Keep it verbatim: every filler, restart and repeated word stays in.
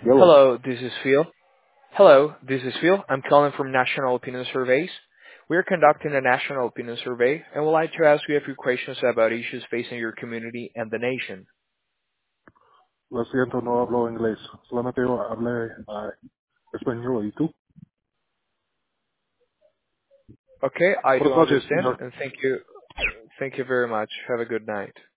Yellow. Hello, this is Phil. Hello, this is Phil. I'm calling from National Opinion Surveys. We're conducting a national opinion survey and would like to ask you a few questions about issues facing your community and the nation. Lo siento, no hablo inglés. Solamente yo hablé ah, español. ¿Y tú? Okay, I do Buenas noches, understand señor. and thank you. Thank you very much. Have a good night.